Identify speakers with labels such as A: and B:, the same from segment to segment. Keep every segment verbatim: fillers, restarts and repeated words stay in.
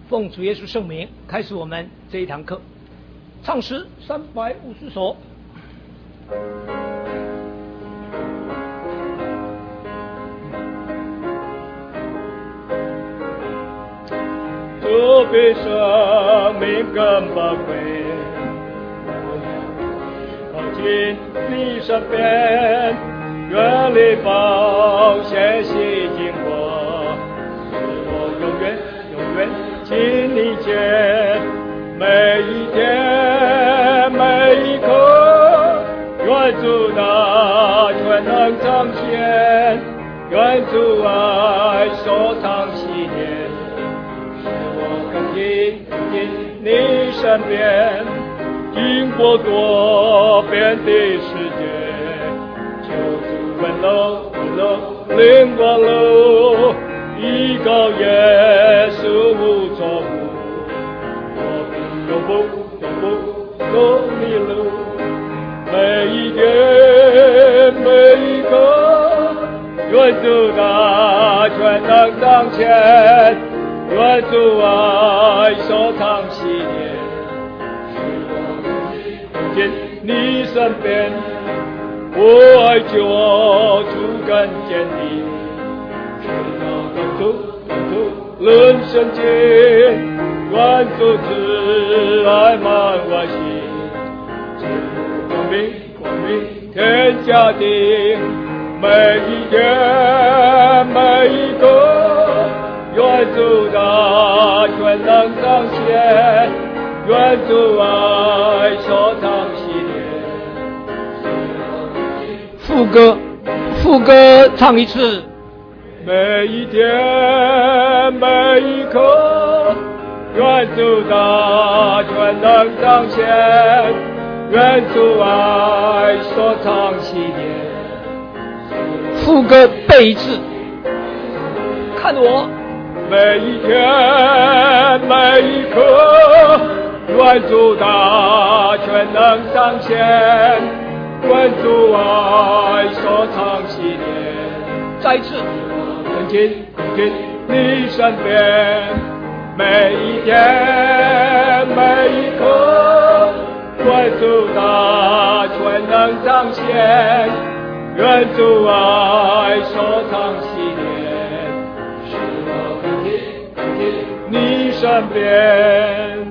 A: 奉主耶稣圣名，开始我们这一堂课。唱诗三百五十首。
B: 主比生命更宝贵，靠近你身边，远离保险洗净我，使我永远永远亲你见，每一天每一刻，愿主那全能彰显，愿主爱所藏纪念。你身边，经过多变的世界，求主温柔温柔领光路，依靠耶稣无错误，我必永不永不走迷路。每一天每一刻，愿主那全能彰显，愿主爱所藏纪念，使我走进你身边，我爱就主更坚定，直到永处永处人生间，愿主慈爱满我心，进入光明光明天家庭，每一天每一个，愿主那全能彰显，愿主爱所藏纪念。
A: 副歌，副歌唱一次。
B: 每一天每一刻，愿主那全能彰显，愿主爱所藏纪念。
A: 副歌背一次。看我。
B: 每一天每一刻，愿主那全能彰显，愿主爱所藏纪念。
A: 再一次，
B: 更近更近你身边，每一天每一刻，愿主那全能彰显，愿主爱所藏纪念。你身边，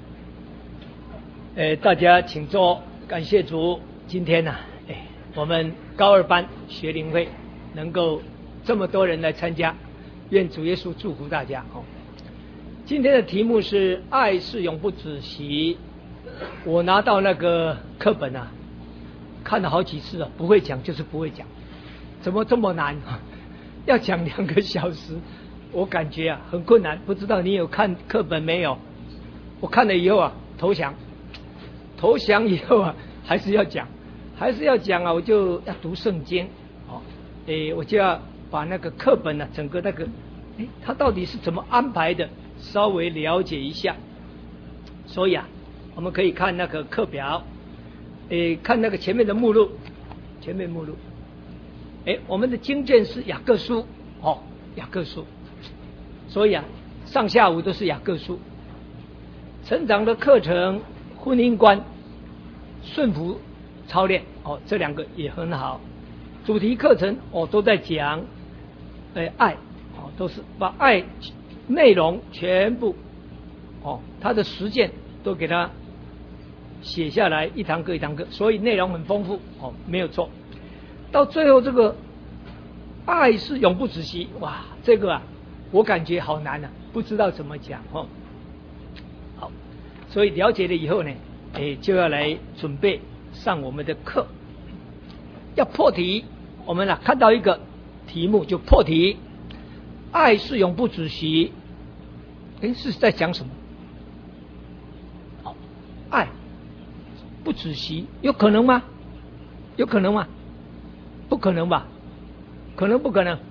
A: 呃，大家请坐，感谢主。今天呢、啊，哎，我们高二班学灵会能够这么多人来参加，愿主耶稣祝福大家哦。今天的题目是爱是永不止息。我拿到那个课本啊，看了好几次了，不会讲就是不会讲，怎么这么难？要讲两个小时。我感觉啊很困难，不知道你有看课本没有？我看了以后啊投降，投降以后啊还是要讲，还是要讲啊，我就要读圣经，哦，诶，我就要把那个课本呢、啊，整个那个，诶，它到底是怎么安排的，稍微了解一下。所以啊，我们可以看那个课表，诶，看那个前面的目录，前面目录，诶，我们的经卷是雅各书，哦，雅各书。所以啊，上下午都是雅各书。成长的课程、婚姻观、顺服操练，哦，这两个也很好。主题课程哦都在讲，呃，爱，哦，都是把爱内容全部，哦，它的实践都给它写下来，一堂课一堂课，所以内容很丰富，哦，没有错。到最后这个爱是永不止息，哇，这个啊。我感觉好难啊，不知道怎么讲哦。好，所以了解了以后呢，诶，就要来准备上我们的课。要破题，我们啊看到一个题目就破题，爱是永不止息。诶，是在讲什么？好，爱不止息，有可能吗？有可能吗？不可能吧？可能不可能？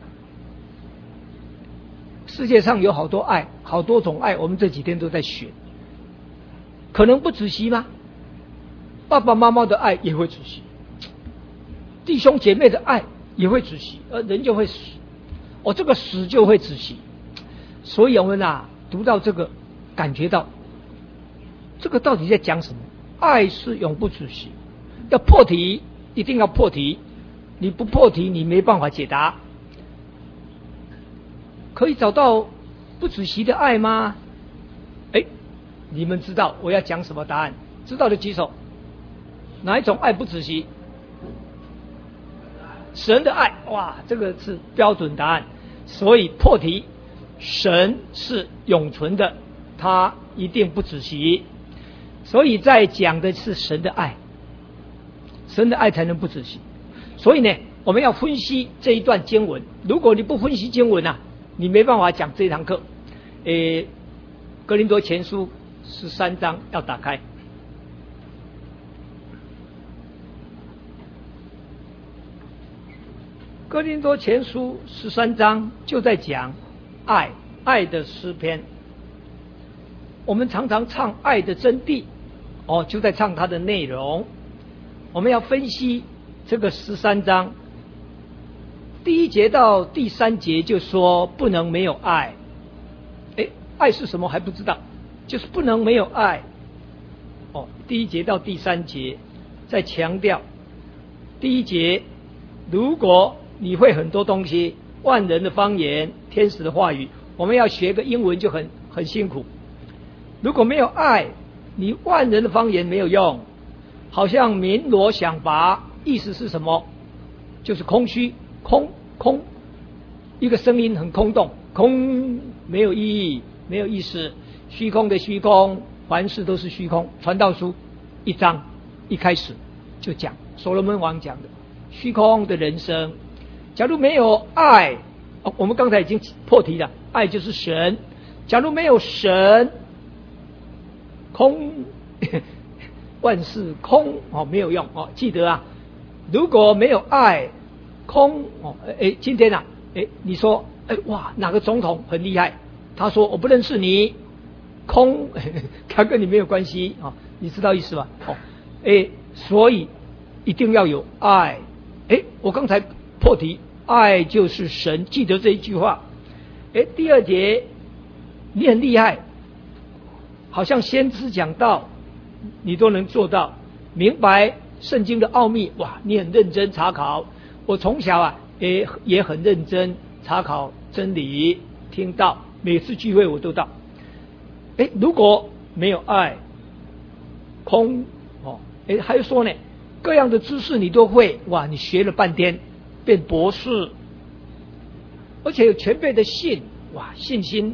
A: 世界上有好多爱，好多种爱，我们这几天都在学。可能不止息吗？爸爸妈妈的爱也会止息，弟兄姐妹的爱也会止息，而人就会死。哦，这个死就会止息。所以我们啊，读到这个感觉到这个到底在讲什么？爱是永不止息，要破题，一定要破题，你不破题，你没办法解答。可以找到不止息的爱吗？哎，你们知道我要讲什么答案？知道的举手。哪一种爱不止息？神的爱，哇，这个是标准答案。所以破题，神是永存的，他一定不止息。所以在讲的是神的爱，神的爱才能不止息。所以呢，我们要分析这一段经文。如果你不分析经文啊，你没办法讲这堂课。诶，哥林多前书十三章要打开。哥林多前书十三章就在讲爱，爱的诗篇。我们常常唱爱的真谛，哦，就在唱它的内容。我们要分析这个十三章，第一节到第三节就说不能没有爱。诶，爱是什么还不知道，就是不能没有爱。哦，第一节到第三节在强调，第一节如果你会很多东西，万人的方言，天使的话语，我们要学个英文就很很辛苦。如果没有爱，你万人的方言没有用，好像鸣锣响拔，意思是什么？就是空虚，空空，一个声音很空洞，空没有意义，没有意思，虚空的虚空，凡事都是虚空。传道书一章一开始就讲，所罗门王讲的虚空的人生。假如没有爱，哦，我们刚才已经破题了，爱就是神。假如没有神，空万事空哦，没有用哦。记得啊，如果没有爱，空哦，哎，今天啊，哎，你说，哎，哇，哪个总统很厉害？他说我不认识你，空，他跟你没有关系啊，哦，你知道意思吧？哦，哎，所以一定要有爱。哎，我刚才破题。爱就是神，记得这一句话。诶，第二节，你很厉害，好像先知讲道，你都能做到，明白圣经的奥秘，哇，你很认真查考。我从小啊，也也很认真查考真理，听到每次聚会我都到。诶，如果没有爱，空哦，诶，还有说呢，各样的知识你都会，哇，你学了半天。变博士，而且有全备的信，哇，信心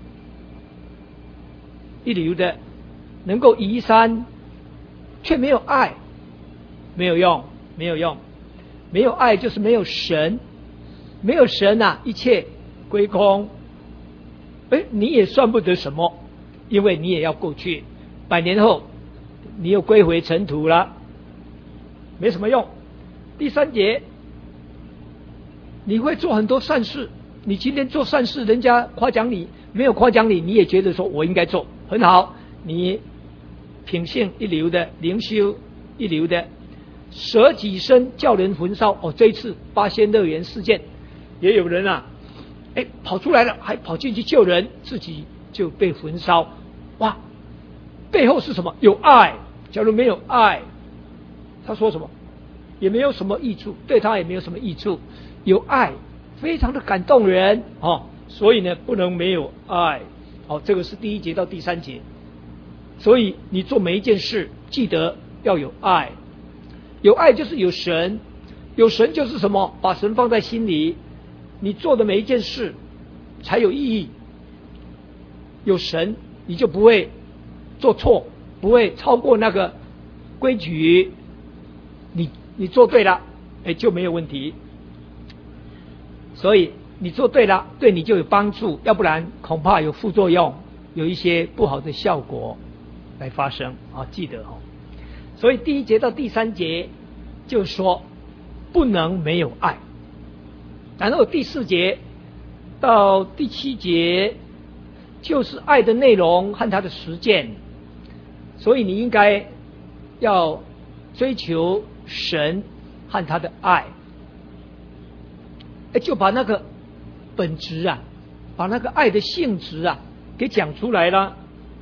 A: 一流的，能够移山，却没有爱，没有用，没有用，没有爱就是没有神，没有神啊，一切归空。哎，你也算不得什么，因为你也要过去，百年后你又归回尘土了，没什么用。第三节。你会做很多善事，你今天做善事，人家夸奖你，没有夸奖你，你也觉得说我应该做，很好，你品性一流的，灵修一流的，舍己身叫人焚烧。哦，这一次八仙乐园事件，也有人啊，哎，跑出来了，还跑进去救人，自己就被焚烧。哇，背后是什么？有爱。假如没有爱，他说什么？也没有什么益处，对他也没有什么益处。有爱，非常的感动人哦，所以呢，不能没有爱。哦，这个是第一节到第三节。所以你做每一件事，记得要有爱。有爱就是有神，有神就是什么？把神放在心里，你做的每一件事才有意义。有神，你就不会做错，不会超过那个规矩。你你做对了，哎，就没有问题。所以你做对了，对你就有帮助，要不然恐怕有副作用，有一些不好的效果来发生啊！记得哦。所以第一节到第三节就说不能没有爱，然后第四节到第七节就是爱的内容和它的实践，所以你应该要追求神和他的爱。就把那个本质啊，把那个爱的性质啊给讲出来了。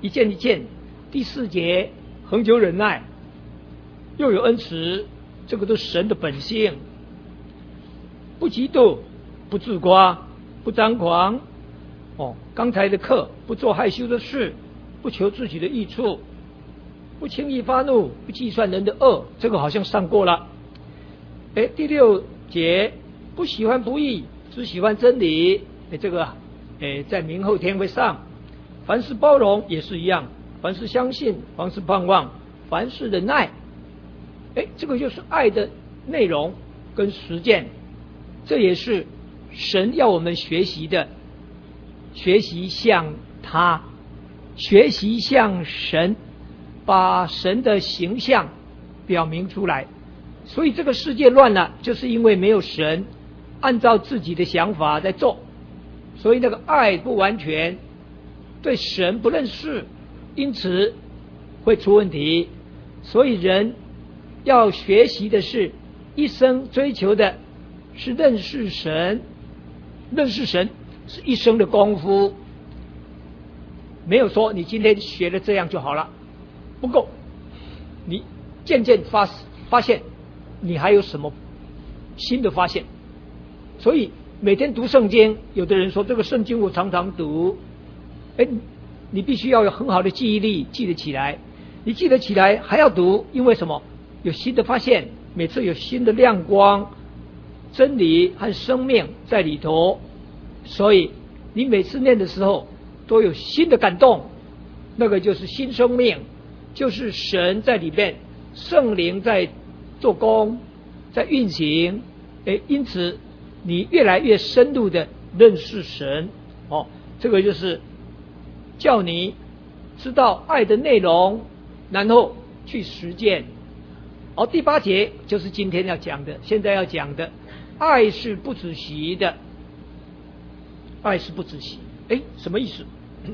A: 一件一件。第四节，恒久忍耐，又有恩慈，这个都是神的本性。不嫉妒，不自夸，不张狂。哦，刚才的课，不做害羞的事，不求自己的益处，不轻易发怒，不计算人的恶，这个好像上过了。哎，第六节，不喜欢不义，只喜欢真理。哎，这个哎在明后天会上。凡事包容也是一样，凡事相信，凡事盼望，凡事忍耐。哎，这个就是爱的内容跟实践，这也是神要我们学习的，学习像他，学习像神，把神的形象表明出来。所以这个世界乱了，就是因为没有神，按照自己的想法在做，所以那个爱不完全，对神不认识，因此会出问题。所以人要学习的是，一生追求的是认识神，认识神是一生的功夫，没有说你今天学了这样就好了，不够，你渐渐发发现你还有什么新的发现。所以每天读圣经，有的人说这个圣经我常常读，哎，你必须要有很好的记忆力，记得起来。你记得起来还要读，因为什么？有新的发现，每次有新的亮光，真理和生命在里头，所以你每次念的时候都有新的感动，那个就是新生命，就是神在里面，圣灵在做工，在运行。诶，因此你越来越深入的认识神。哦，这个就是叫你知道爱的内容，然后去实践。好，第八节就是今天要讲的，现在要讲的，爱是不止息的。爱是不止息，诶，什么意思？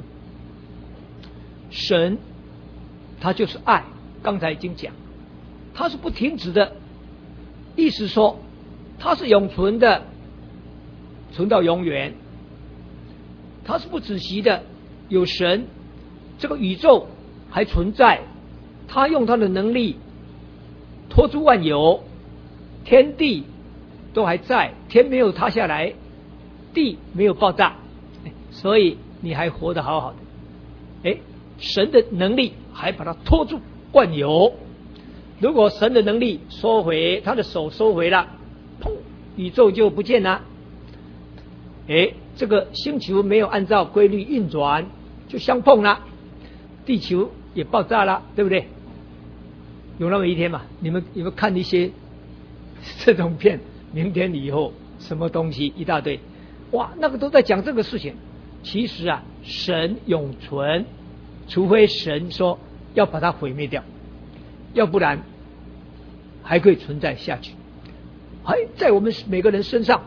A: 神他就是爱，刚才已经讲，他是不停止的，意思说他是永存的，存到永远，他是不止息的。有神，这个宇宙还存在，他用他的能力托住万有，天地都还在，天没有塌下来，地没有爆炸，所以你还活得好好的。诶，神的能力还把它托住万有。如果神的能力收回，他的手收回了，砰，宇宙就不见了。诶，这个星球没有按照规律运转，就相碰了，地球也爆炸了，对不对？有那么一天嘛？你们你们看一些这种片，明天以后什么东西一大堆，哇，那个都在讲这个事情。其实啊，神永存，除非神说要把它毁灭掉，要不然还可以存在下去，还在我们每个人身上。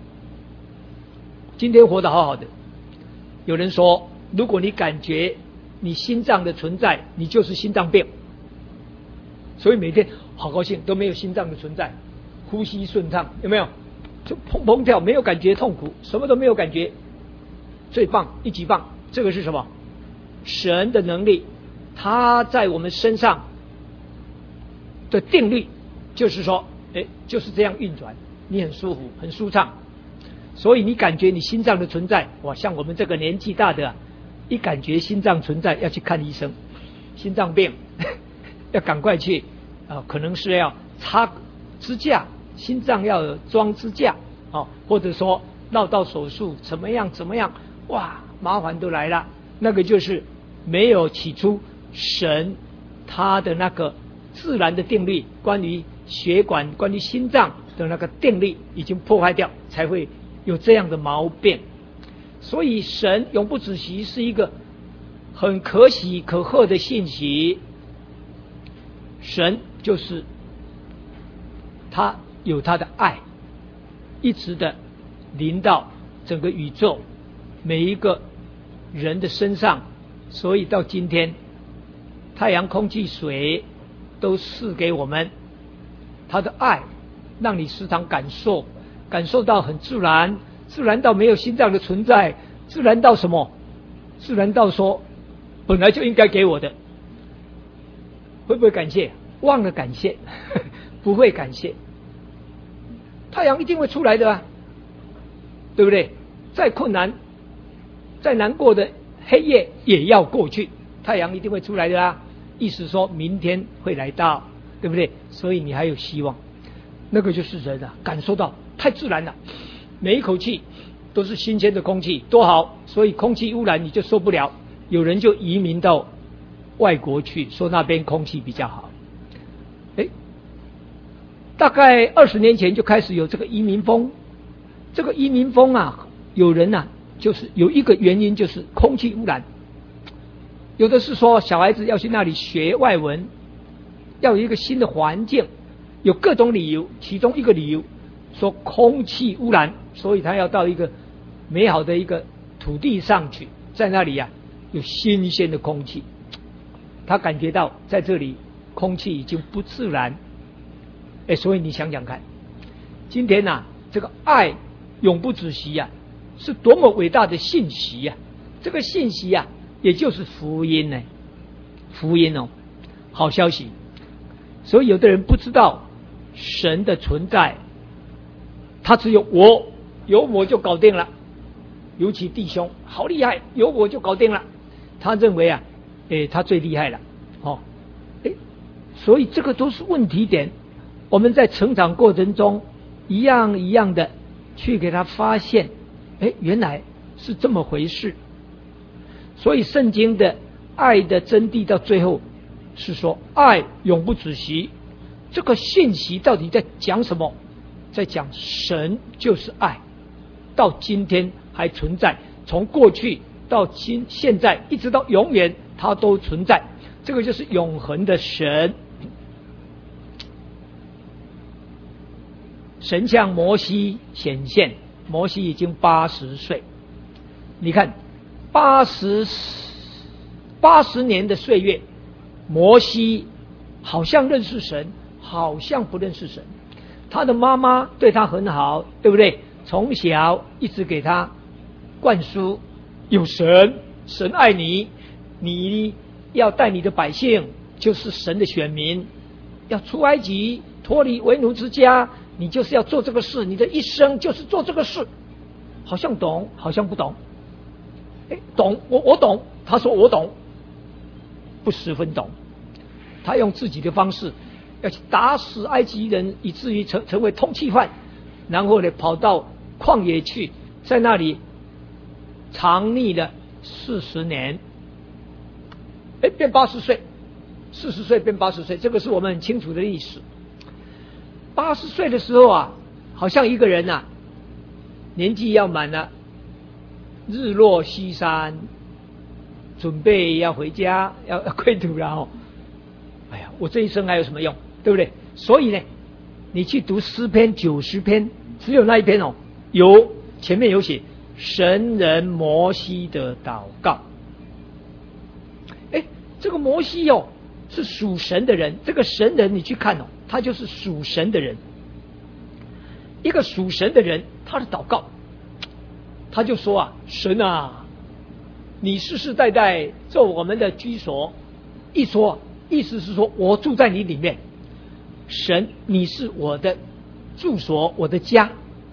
A: 今天活得好好的，有人说，如果你感觉你心脏的存在，你就是心脏病。所以每天好高兴，都没有心脏的存在，呼吸顺畅，有没有？就砰砰跳，没有感觉痛苦，什么都没有感觉，最棒，一级棒。这个是什么？神的能力，他在我们身上的定律，就是说，哎，就是这样运转，你很舒服，很舒畅。所以你感觉你心脏的存在，哇，像我们这个年纪大的、啊，一感觉心脏存在，要去看医生，心脏病。要赶快去啊、呃，可能是要插支架，心脏要装支架哦，或者说绕道手术，怎么样怎么样，哇，麻烦都来了。那个就是没有起初神他的那个自然的定律，关于血管、关于心脏的那个定律已经破坏掉，才会有这样的毛病。所以神永不止息是一个很可喜可贺的信息。神就是他有他的爱，一直的临到整个宇宙每一个人的身上，所以到今天太阳、空气、水都赐给我们他的爱，让你时常感受感受到很自然，自然到没有心脏的存在，自然到什么？自然到说本来就应该给我的，会不会感谢？忘了感谢，不会感谢。太阳一定会出来的啊，对不对？再困难、再难过的黑夜也要过去，太阳一定会出来的啊。意思说明天会来到，对不对？所以你还有希望。那个就是人啊，感受到太自然了，每一口气都是新鲜的空气，多好！所以空气污染你就受不了，有人就移民到外国去，说那边空气比较好。哎，大概二十年前就开始有这个移民风，这个移民风啊，有人啊，就是有一个原因就是空气污染，有的是说小孩子要去那里学外文，要有一个新的环境，有各种理由，其中一个理由说空气污染，所以他要到一个美好的一个土地上去，在那里啊有新鲜的空气，他感觉到在这里空气已经不自然。哎，所以你想想看，今天啊这个爱永不止息啊，是多么伟大的信息啊！这个信息啊，也就是福音呢，福音哦，好消息。所以有的人不知道神的存在，他只有我，有我就搞定了。尤其弟兄好厉害，有我就搞定了。他认为啊，诶，他最厉害了，哦，诶，所以这个都是问题点。我们在成长过程中，一样一样的去给他发现，诶，原来是这么回事。所以圣经的爱的真谛到最后是说，爱永不止息。这个信息到底在讲什么？在讲神就是爱，到今天还存在，从过去到今现在一直到永远，它都存在。这个就是永恒的神。神向摩西显现，摩西已经八十岁。你看，八十八十年的岁月，摩西好像认识神，好像不认识神。他的妈妈对他很好，对不对？从小一直给他灌输有神，神爱你，你要带你的百姓，就是神的选民，要出埃及，脱离为奴之家，你就是要做这个事，你的一生就是做这个事。好像懂，好像不懂。哎，懂，我我懂。他说我懂，不十分懂。他用自己的方式要去打死埃及人，以至于成成为通缉犯，然后呢跑到旷野去，在那里藏匿了四十年。哎，变八十岁，四十岁变八十岁，这个是我们很清楚的历史。八十岁的时候啊，好像一个人啊，年纪要满了，日落西山，准备要回家，要要归途了哦。哎呀，我这一生还有什么用，对不对？所以呢，你去读诗篇九十篇，只有那一篇哦，有前面有写神人摩西的祷告。哎，这个摩西哦是属神的人，这个神人你去看哦，他就是属神的人。一个属神的人，他的祷告，他就说啊，神啊，你世世代代做我们的居所。一说意思是说我住在你里面，神你是我的住所，我的家。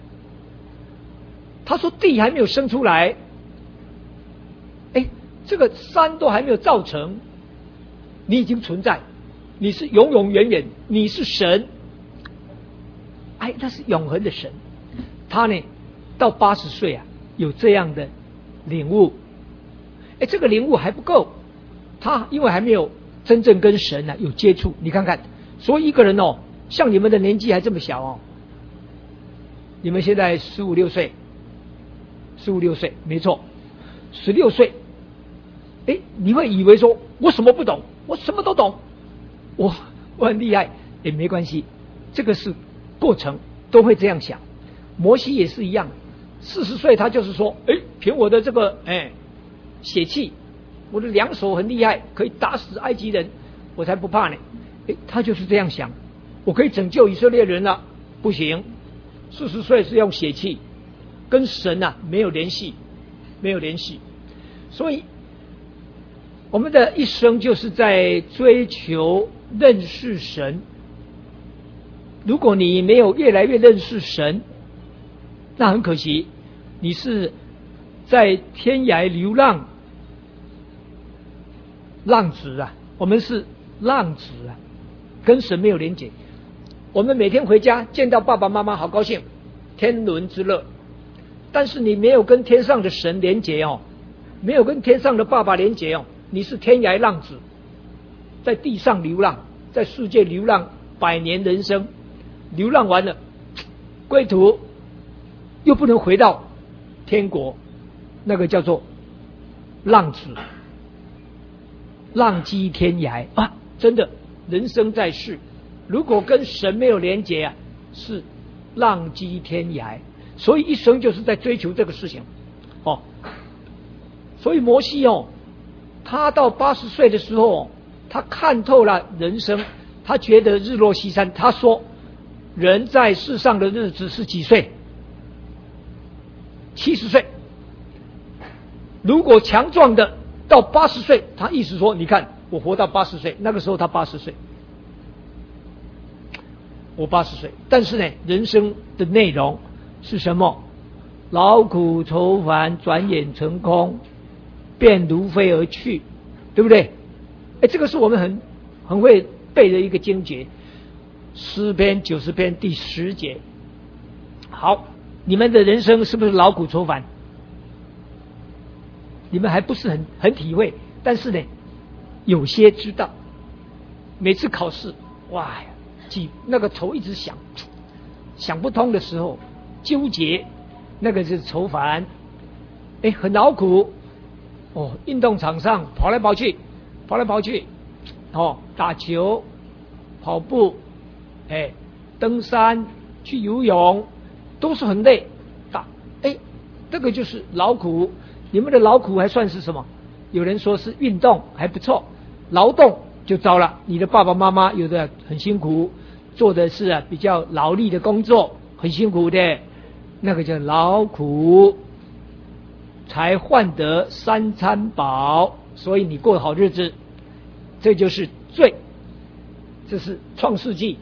A: 他说地还没有生出来，哎，这个山都还没有造成，你已经存在，你是永永远远，你是神。哎，那是永恒的神。他呢到八十岁啊有这样的领悟。哎，这个领悟还不够，他因为还没有真正跟神啊有接触。你看看，所以一个人哦，像你们的年纪还这么小哦，你们现在十五六岁，十五六岁没错，十六岁，哎，你会以为说我什么不懂，我什么都懂，我我很厉害，也没关系，这个是过程，都会这样想。摩西也是一样，四十岁他就是说，哎，凭我的这个哎血气，我的两手很厉害，可以打死埃及人，我才不怕呢。哎，他就是这样想，我可以拯救以色列人了，不行，四十岁是用血气，跟神啊没有联系，没有联系。所以我们的一生就是在追求认识神。如果你没有越来越认识神，那很可惜，你是在天涯流浪浪子啊！我们是浪子啊，跟神没有连结。我们每天回家见到爸爸妈妈，好高兴，天伦之乐。但是你没有跟天上的神连结哦，没有跟天上的爸爸连结哦，你是天涯浪子，在地上流浪，在世界流浪百年人生，流浪完了，归途又不能回到天国，那个叫做浪子，浪迹天涯啊！真的，人生在世，如果跟神没有连结啊，是浪迹天涯。所以一生就是在追求这个事情，哦。所以摩西哦，他到八十岁的时候，他看透了人生，他觉得日落西山。他说，人在世上的日子是几岁？七十岁。如果强壮的到八十岁，他意思说，你看我活到八十岁，那个时候他八十岁，我八十岁。但是呢，人生的内容是什么？劳苦愁烦，转眼成空，便如飞而去，对不对？哎，这个是我们很很会背的一个经节，诗篇九十篇第十节。好，你们的人生是不是劳苦愁烦？你们还不是很很体会，但是呢，有些知道。每次考试，哇呀，几那个头一直想，想不通的时候，纠结，那个是愁烦，哎，很劳苦。哦，运动场上跑来跑去，跑来跑去，哦，打球、跑步，哎，登山、去游泳，都是很累。打，哎，这个就是劳苦。你们的劳苦还算是什么？有人说是运动，还不错。劳动就糟了。你的爸爸妈妈有的很辛苦，做的是啊比较劳力的工作，很辛苦的，那个叫劳苦，才换得三餐饱，所以你过好日子，这就是罪。这是创世纪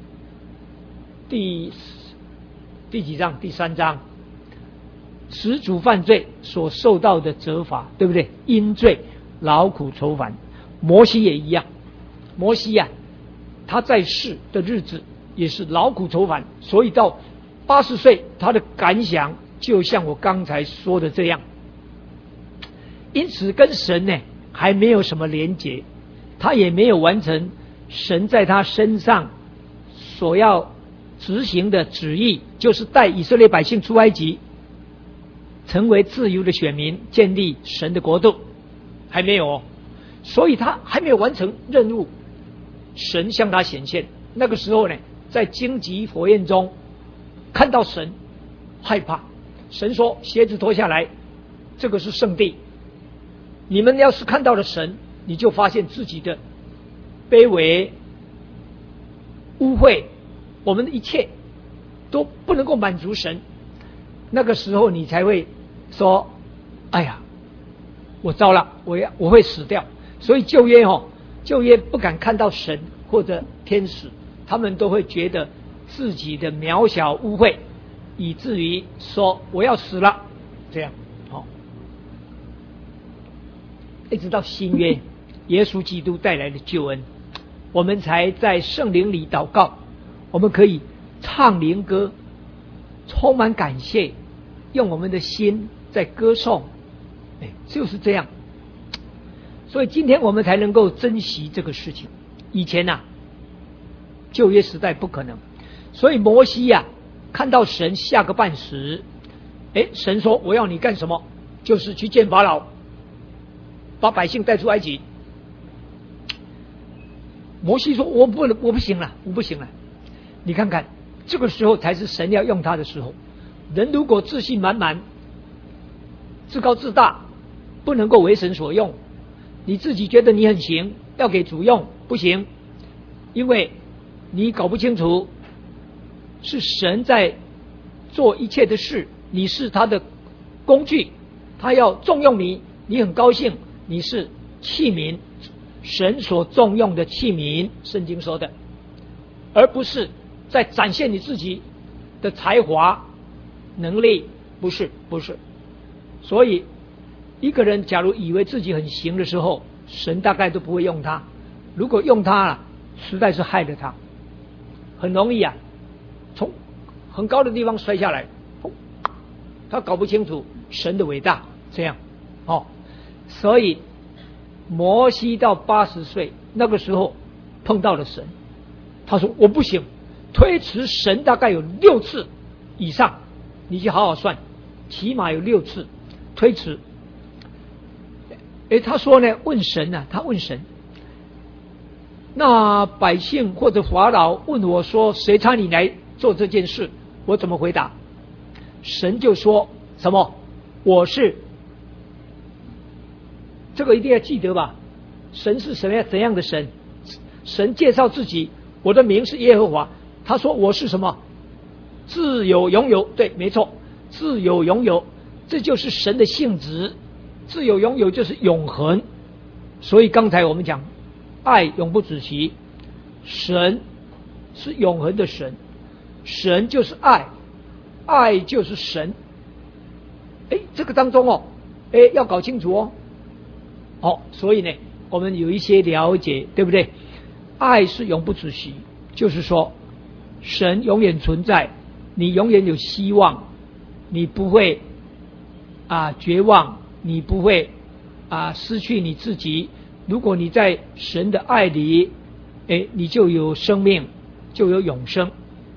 A: 第第几章？第三章。始祖犯罪所受到的责罚，对不对？因罪劳苦愁烦。摩西也一样，摩西呀、啊，他在世的日子也是劳苦愁烦，所以到八十岁，他的感想就像我刚才说的这样。因此跟神呢还没有什么连结，他也没有完成神在他身上所要执行的旨意，就是带以色列百姓出埃及，成为自由的选民，建立神的国度，还没有哦，所以他还没有完成任务。神向他显现，那个时候呢，在荆棘火焰中看到神，害怕。神说：“鞋子脱下来，这个是圣地。你们要是看到了神，你就发现自己的卑微、污秽，我们的一切都不能够满足神。那个时候你才会说，哎呀，我糟了，我要我会死掉。所以旧约哦，旧约不敢看到神或者天使，他们都会觉得自己的渺小污秽，以至于说我要死了，这样好、哦。一直到新约，耶稣基督带来的救恩，我们才在圣灵里祷告，我们可以唱灵歌，充满感谢，用我们的心在歌颂，哎，就是这样。所以今天我们才能够珍惜这个事情。以前呐、啊，旧约时代不可能。所以摩西呀、啊，看到神吓个半死，哎，神说我要你干什么？就是去见法老，把百姓带出埃及。摩西说我不我不行了，我不行了。你看看，这个时候才是神要用他的时候。人如果自信满满、自高自大，不能够为神所用。你自己觉得你很行，要给主用，不行，因为你搞不清楚是神在做一切的事，你是他的工具，他要重用你，你很高兴，你是器皿，神所重用的器皿，圣经说的，而不是在展现你自己的才华、能力，不是，不是。所以，一个人假如以为自己很行的时候，神大概都不会用他。如果用他了，实在是害了他，很容易啊，从很高的地方摔下来，他搞不清楚神的伟大，这样，哦，所以摩西到八十岁那个时候碰到了神，他说我不行，推迟神大概有六次以上，你去好好算，起码有六次推迟。诶，他说呢，问神啊，他问神，那百姓或者法老问我说，谁差你来做这件事？我怎么回答？神就说什么？我是。这个一定要记得吧？神是什么样怎样的神？神介绍自己，我的名是耶和华。他说我是什么？自有永有。对，没错，自有永有，这就是神的性质。自有永有就是永恒。所以刚才我们讲，爱永不止息，神是永恒的神，神就是爱，爱就是神。哎，这个当中哦，哎，要搞清楚哦。哦，所以呢，我们有一些了解，对不对？爱是永不止息，就是说，神永远存在，你永远有希望，你不会啊绝望，你不会啊失去你自己。如果你在神的爱里，哎，你就有生命，就有永生。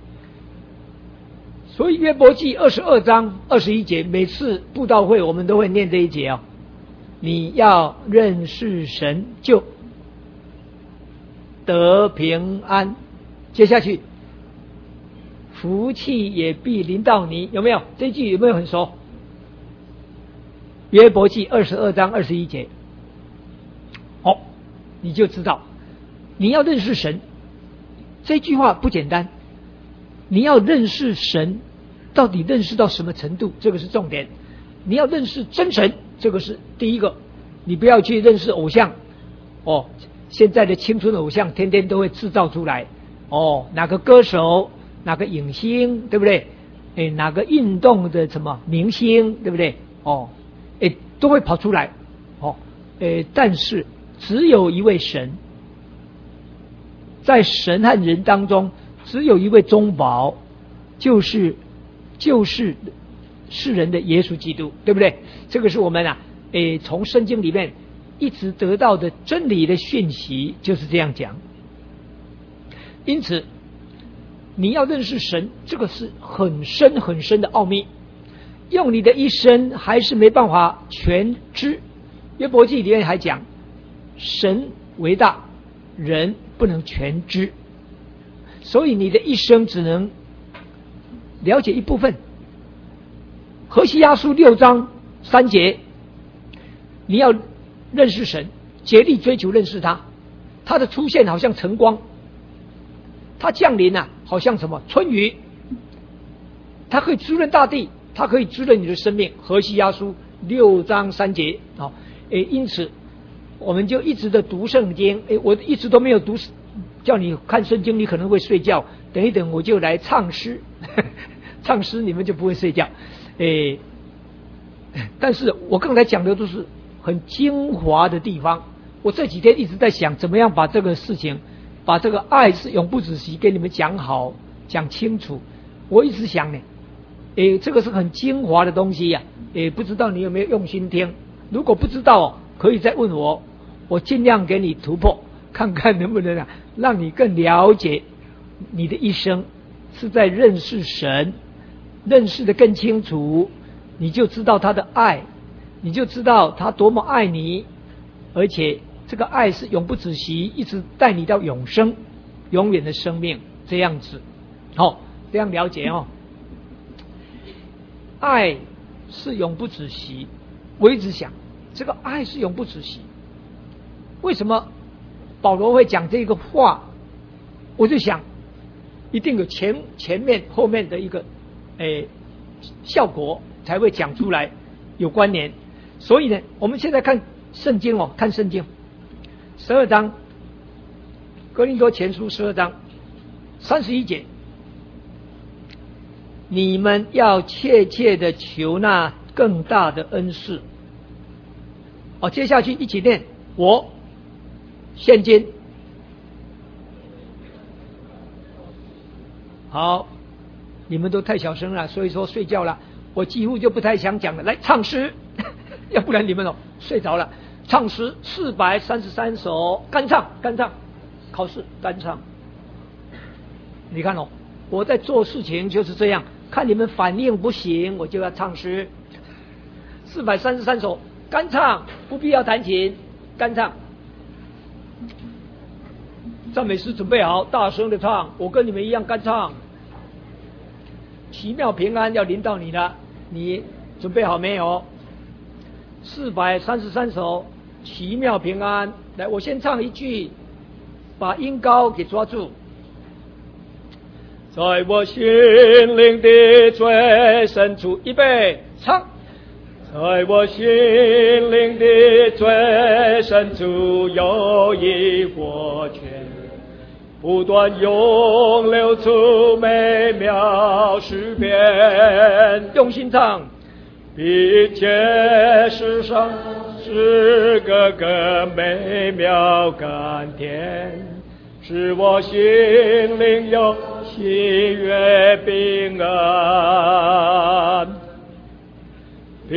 A: 所以约伯记二十二章二十一节，每次布道会我们都会念这一节哦。你要认识神，就得平安。接下去，福气也必临到你，有没有？这句有没有很熟？约伯记二十二章二十一节。哦，你就知道，你要认识神，这句话不简单。你要认识神，到底认识到什么程度？这个是重点。你要认识真神，这个是第一个。你不要去认识偶像。哦，现在的青春偶像天天都会制造出来。哦，哪个歌手，哪个影星，对不对？哎，哪个运动的什么明星，对不对？哦，哎，都会跑出来。哦，哎，但是只有一位神，在神和人当中，只有一位中保，就是就是世人的耶稣基督，对不对？这个是我们啊，诶，从圣经里面一直得到的真理的讯息，就是这样讲。因此，你要认识神，这个是很深很深的奥秘，用你的一生还是没办法全知。约伯记里面还讲，神为大，人不能全知，所以你的一生只能了解一部分。何西阿书六章三节，你要认识神，竭力追求认识他。他的出现好像晨光，他降临啊，好像什么春雨，他可以滋润大地，他可以滋润你的生命。何西阿书六章三节，好，诶，因此我们就一直的读圣经。诶，我一直都没有读，叫你看圣经，你可能会睡觉。等一等，我就来唱诗，唱诗你们就不会睡觉。诶，但是我刚才讲的都是很精华的地方。我这几天一直在想，怎么样把这个事情，把这个爱是永不止息给你们讲好、讲清楚。我一直想呢，诶，这个是很精华的东西呀、啊，诶，不知道你有没有用心听？如果不知道，可以再问我，我尽量给你突破，看看能不能啊，让你更了解你的一生是在认识神。认识的更清楚，你就知道他的爱，你就知道他多么爱你，而且这个爱是永不止息，一直带你到永生，永远的生命，这样子。好、哦，这样了解哦。爱是永不止息，我一直想，这个爱是永不止息。为什么保罗会讲这个话？我就想，一定有前前面后面的一个。诶，效果才会讲出来，有关联。所以呢，我们现在看圣经哦，看圣经，十二章，哥林多前书十二章三十一节，你们要切切的求那更大的恩赐。哦，接下去一起念，我现今。好，你们都太小声了，所以说睡觉了，我几乎就不太想讲了。来唱诗，要不然你们哦睡着了。唱诗四百三十三首，干唱干唱，考试干唱。你看哦，我在做事情就是这样，看你们反应不行，我就要唱诗。四百三十三首。干唱，不必要弹琴，干唱。赞美诗准备好，大声的唱，我跟你们一样干唱。奇妙平安要临到你了，你准备好没有？四百三十三首，奇妙平安。来，我先唱一句，把音高给抓住。
B: 在我心灵的最深处，预备唱。在我心灵的最深处有一活泉，不断涌流出美妙诗篇。
A: 用心唱，
B: 并且世上是个个美妙甘甜，使我心灵有喜悦平安。平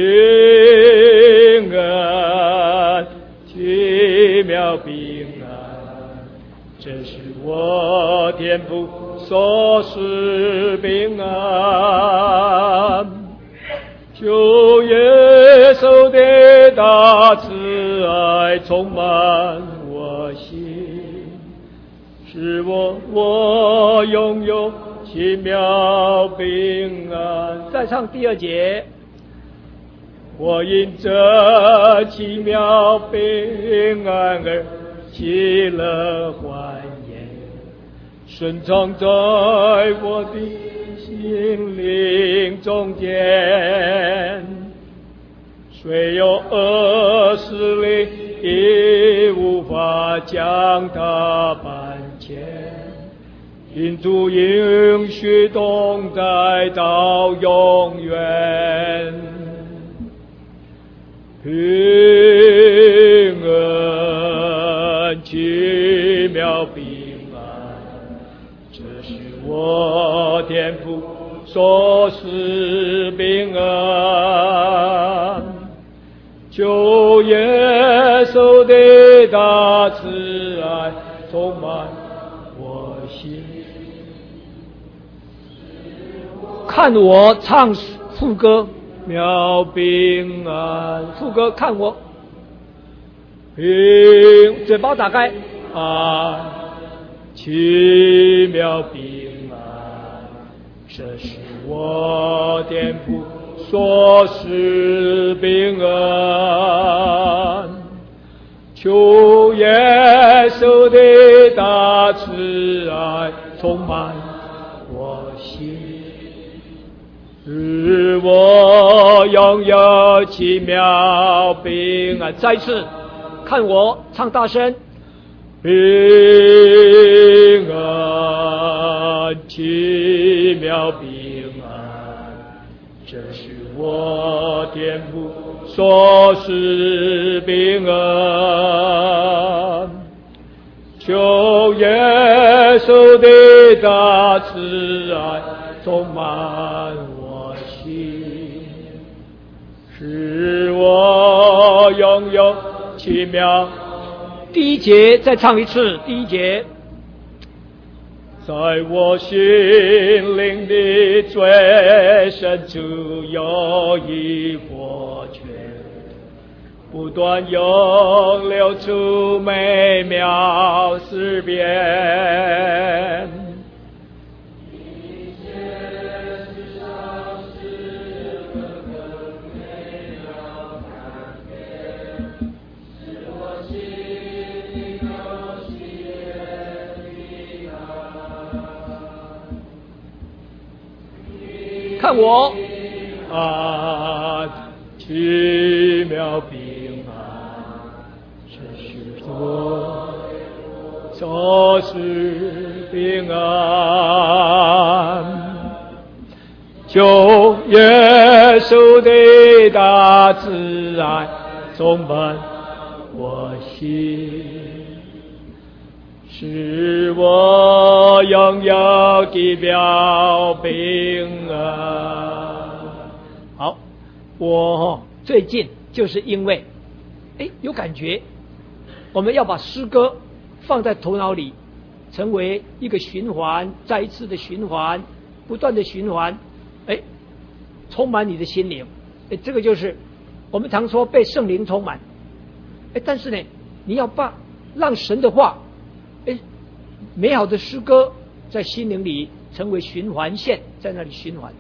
B: 安，奇妙平安，这是我天父所赐平安。求耶稣的大慈爱充满我心，使我我拥有奇妙平安。
A: 再唱第二节。
B: 我因这奇妙平安而喜乐欢颜，深藏在我的心灵中间。虽有恶势力也无法将它搬迁，因主应许同在到永远。平安，奇妙平安，这是我天父所赐平安。求耶稣的大慈爱充满我心。
A: 看我唱副歌。
B: 妙平安，
A: 副歌看我，
B: 平
A: 嘴巴打开，
B: 安，奇妙平安，这是我天父所赐平安。求耶稣的大慈爱充满我心，使我拥有奇妙平安。
A: 再一次，看我唱大声，
B: 平安，奇妙平安，这是我天父所赐平安。求耶稣的大慈爱充满我心，使我拥有奇妙。
A: 第一节再唱一次，第一节。
B: 在我心灵的最深处有一活泉，不断涌流出美妙诗篇。
A: 看我，
B: 啊，奇妙平安， 所是平安。就耶稣的大慈爱充满我心，使我拥有地表平安。
A: 好，我最近就是因为哎有感觉，我们要把诗歌放在头脑里，成为一个循环，再一次的循环，不断的循环，哎，充满你的心灵。哎，这个就是我们常说被圣灵充满。哎，但是呢，你要把让神的话，哎，美好的诗歌在心灵里成为循环线，在那里循环。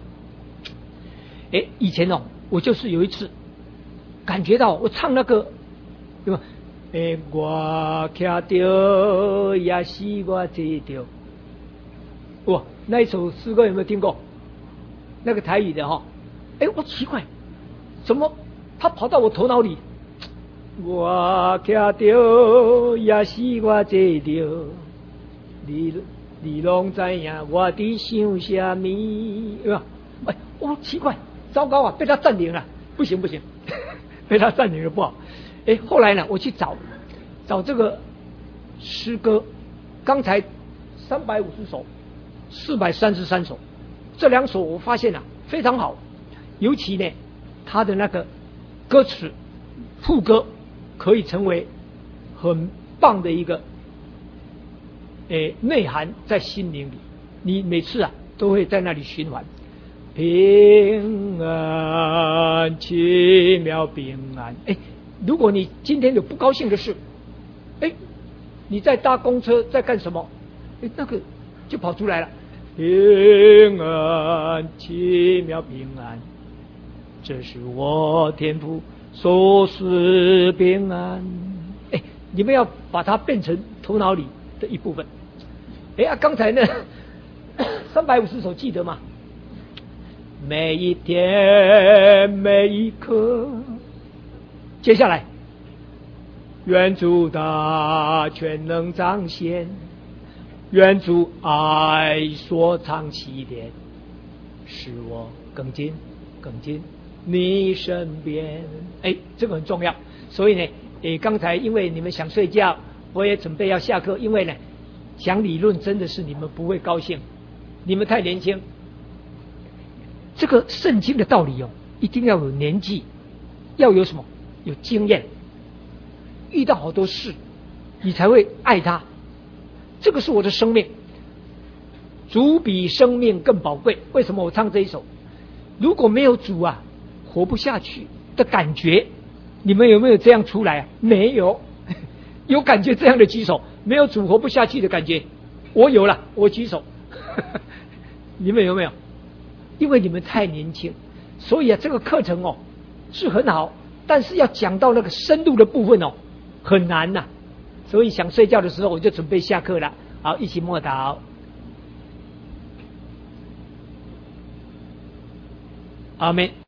A: 哎，以前哦，我就是有一次感觉到我唱那个，对吧？哎，我徛着也是我坐着。哇，那一首诗歌有没有听过？那个台语的哈、哦，哎，我奇怪，怎么他跑到我头脑里？我徛着也是我坐着，你你拢知影我伫想啥物？对吧？哎，我奇怪，糟糕啊，被他占领了，不行不行，被他占领了不好。哎，后来呢，我去找找这个诗歌，刚才三百五十首，四百三十三首，这两首我发现啊非常好，尤其呢，他的那个歌词副歌可以成为很棒的一个诶内涵在心灵里，你每次啊都会在那里循环。平安，奇妙平安。哎，如果你今天有不高兴的事，哎，你在搭公车，在干什么？哎，那个就跑出来了。平安，奇妙平安，这是我天父所赐平安。哎，你们要把它变成头脑里的一部分。哎呀，刚才呢，三百五十首记得吗？每一天，每一刻。接下来，愿主大全能彰显，愿主爱所藏起点，使我更近更近你身边。哎，这个很重要。所以呢，诶，刚才因为你们想睡觉，我也准备要下课。因为呢，讲理论真的是你们不会高兴，你们太年轻。这个圣经的道理哦，一定要有年纪，要有什么？有经验，遇到好多事，你才会爱他。这个是我的生命，主比生命更宝贵。为什么我唱这一首？如果没有主啊，活不下去的感觉，你们有没有这样出来啊？没有，有感觉这样的举手。没有主活不下去的感觉，我有了，我举手。你们有没有？因为你们太年轻，所以啊，这个课程哦是很好，但是要讲到那个深度的部分哦，很难呐、啊。所以想睡觉的时候，我就准备下课了。好，一起默祷。阿们。